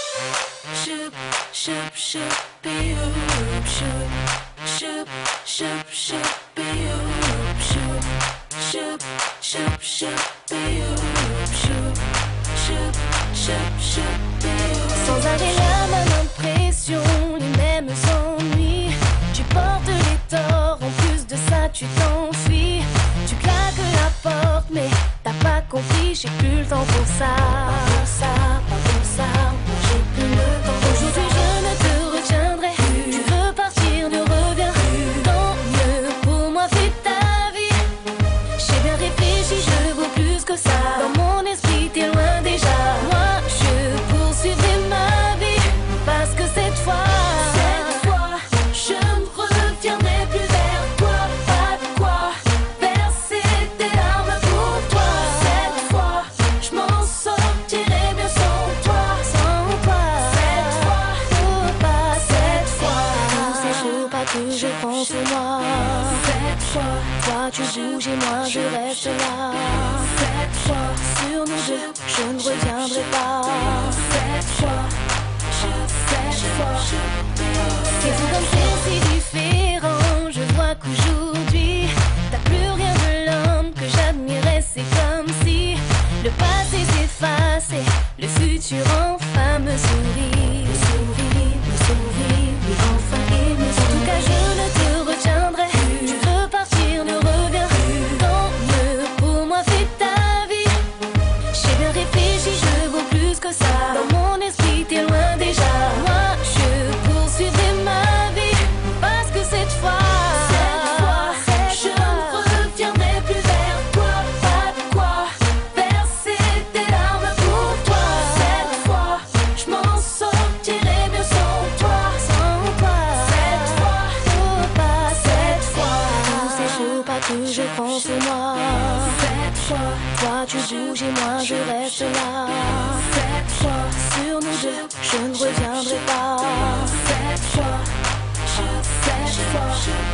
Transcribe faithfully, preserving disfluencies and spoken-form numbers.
Shoop, shoop, shoop, be-oop, shoop, shoop, shoop, shoop, be-oop, shoop, shoop, shoop, shoop, be-oop, shoop, shoop, shoop, shoop, be-oop. Sans arrêt la même impression, les mêmes ennuis. Tu portes les torts, en plus de ça tu t'enfuis. Tu claques la porte mais t'as pas compris, j'ai plus le temps pour ça. Pas pour ça, pas pour ça, moi j'ai plus le temps. Aujourd'hui je ne te retiendrai plus. Tu veux partir, ne reviens plus. Tant mieux, pour moi fais ta vie. J'ai bien réfléchi, je vaux plus que ça. Dans mon esprit t'es loin déjà. Moi je poursuivrai ma vie. Parce que cette fois, Cette fois, je ne reviendrai plus vers toi. Pas de quoi verser des larmes pour toi. Cette fois, je m'en sortirai mieux sans toi. sans toi, Cette fois, faut pas cette fois, tous ces jours pas que je prends sur moi. cette fois, Toi tu bouges et moi je reste là. cette fois, Sur nous deux, je ne reviendrai pas. cette fois, cette fois, C'est fou comme c'est si différent. Je vois qu'aujourd'hui t'as plus rien de l'homme que j'admirais. C'est comme si le passé s'efface et le futur enfin me sourit. Me sourit, me sourit, oui enfin il me sourit. En tout cas je ne te retiendrai. Tu veux partir, ne reviens plus. Tant mieux, pour moi fais ta vie. J'ai bien réfléchi, je vaux plus que ça. Dans mon esprit t'es loin déjà. Moi je poursuivrai ma vie. Parce que cette fois, cette fois, je ne reviendrai plus vers toi. Pas de quoi verser des larmes pour toi. Cette fois, je m'en sortirai mieux sans toi. sans toi, Cette fois, faut pas cette fois, tous ces jours pas que je prends sur moi. cette fois, Toi tu bouges et moi je reste là. cette fois, Sur nous deux, je ne reviendrai pas. cette fois, cette fois.